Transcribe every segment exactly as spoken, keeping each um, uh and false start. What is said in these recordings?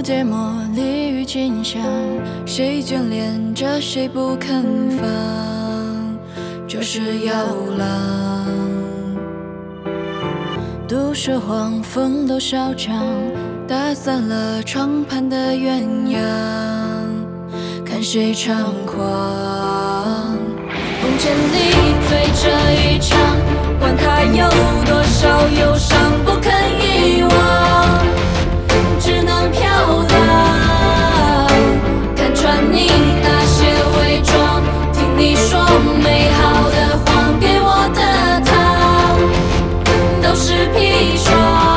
蝶茉莉郁金香，谁眷恋着谁不肯放，就是妖郎。都市黄蜂都嚣张，打散了窗畔的鸳鸯，看谁猖狂。梦见你醉这一场，管它有多少忧伤，不肯遗忘，只能飘荡。看穿你那些伪装，听你说美好的谎，给我的糖都是砒霜。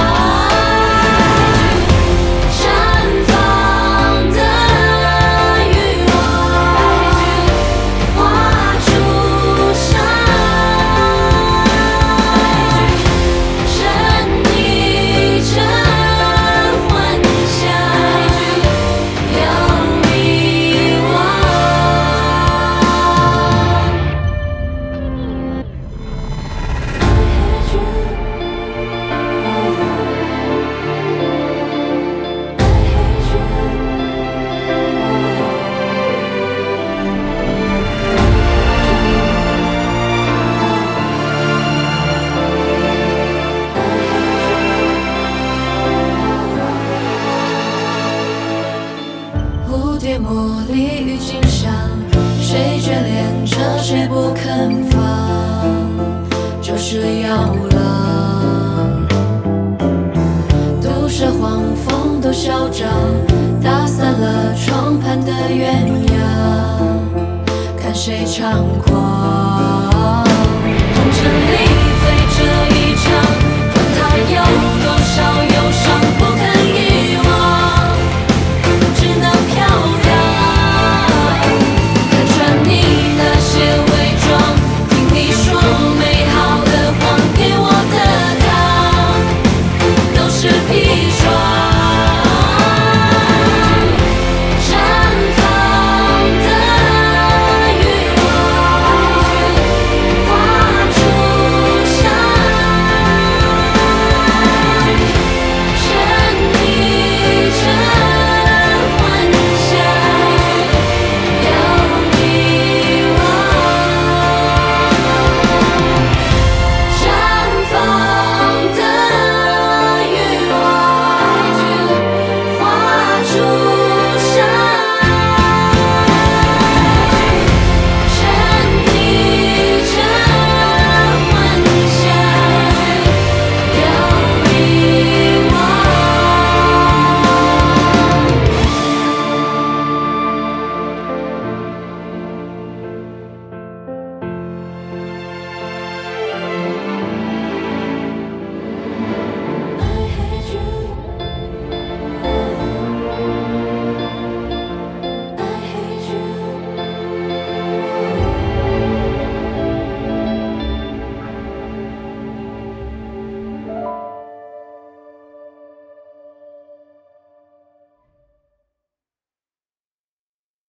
蝴蝶茉莉郁金香，谁眷恋着谁不肯放，就是妖郎。都市黄蜂都嚣张，打散了窗畔的鸳鸯，看谁猖狂。